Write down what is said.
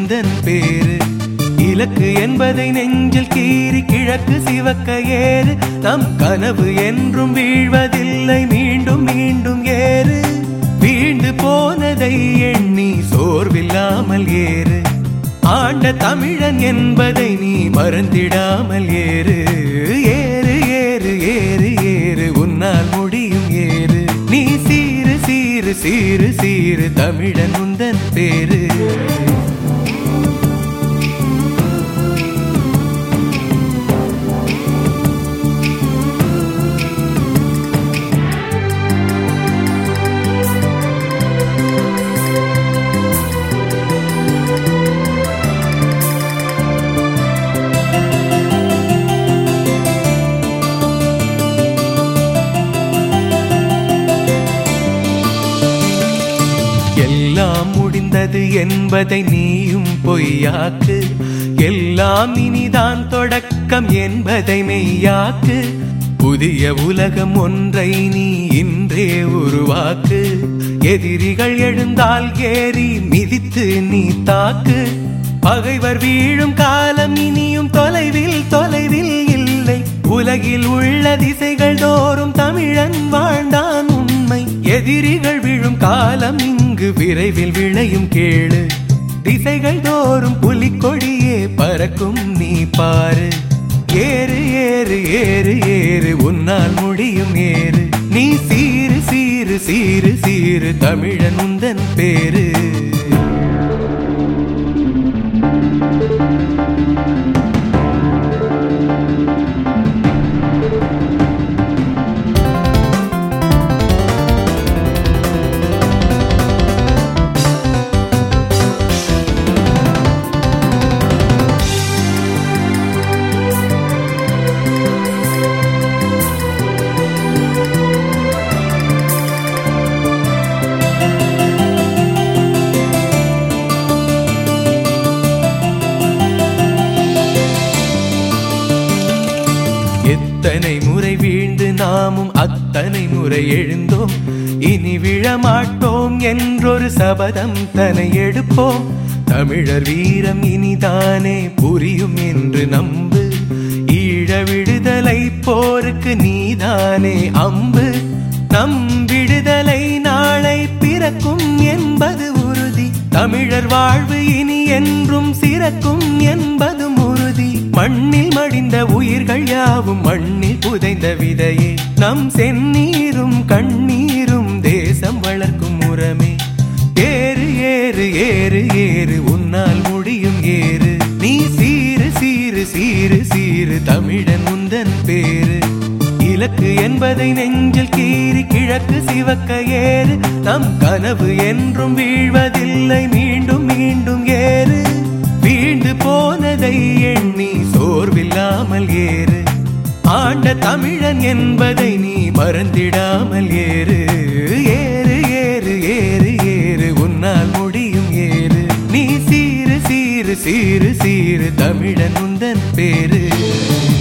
உந்தன் பேரு. இலக்கு என்பதை நெஞ்சில் கீறி கிழக்கு சிவக்க ஏறு. நம் கனவு என்றும் வீழ்வதில்லை, மீண்டும் மீண்டும் ஏறு. வீழ்ந்து போனதை எண்ணி சோர்வில்லாமல் ஏறு. ஆண்ட தமிழன் என்பதை நீ மறந்திடாமல் ஏறு. ஏறு ஏறு ஏறு ஏறு, உன்னால் முடியும் ஏறு. நீ சீரு சீரு சீரு சீரு, தமிழன் உந்தன் பேரு. எல்லாம் முடிந்தது என்பதை நீயும் பொய்யாக்கு. எல்லாம் இனிதான் தொடக்கம் என்பதை மெய்யாக்கு. புதிய உலகம் ஒன்றை நீ இன்றே உருவாக்கு. எதிரிகள் எழுந்தால் ஏறி மிதித்து நீ தாக்கு. பகைவர் வீழும் காலம் இனியும் தொலைவில் தொலைவில் இல்லை. உலகில் உள்ள திசைகள் தோறும் தமிழன் வாழ்ந்தான் உண்மை. எதிரிகள் விழும் காலம் இங்கு விரைவில் விளையும் கேளு. திசைகள் தோறும் புலிக்கொடியே பறக்கும் நீ பாரு. ஏறு ஏறு ஏறு ஏறு, உன்னால் முடியும் ஏறு. நீ சீரு சீரு சீரு சீரு, தமிழன் உந்தன் பேரு. எத்தனை முறை வீழ்ந்து நாமும் அத்தனை முறை எழுந்தோம். இனி விழமாட்டோம் என்றொரு சபதம் தனை எடுப்போம். தமிழர் வீரம் இனிதானே புரியும் என்று நம்பு. ஈழ விடுதலை போருக்கு நீதானே அம்பு. நம் விடுதலை நாளை பிறக்கும் என்பது உறுதி. தமிழர் வாழ்வு இனி என்றும் சிறக்கும் என்பதும் உறுதி. மண்ணில் மடிந்த உயிர்கள் யாவும் மண்ணில் புதைந்த விதையே. நம் செந்நீரும் கண்ணீரும் தேசம் வளர்க்கும் உரமே. ஏறு ஏறு ஏறு ஏறு, உன்னால் முடியும் ஏறு. நீ சீரு சீரு சீரு சீரு, தமிழன் உந்தன் பேரு. இலக்கு என்பதை நெஞ்சில் கீறி கிழக்கு சிவக்க ஏறு. நம் கனவு என்றும் வீழ்வதில்லை, மீண்டும் மீண்டும் ஏறு. வீழ்ந்து போனதை எண்ணி சோர்வில்லாமல் ஏறு. ஆண்ட தமிழன் என்பதை நீ மறந்திடாமல் ஏறு. ஏறு ஏறு ஏறு ஏறு, உன்னால் முடியும் ஏறு. நீ சீரு சீரு சீரு சீரு, தமிழன் உந்தன் பேரு.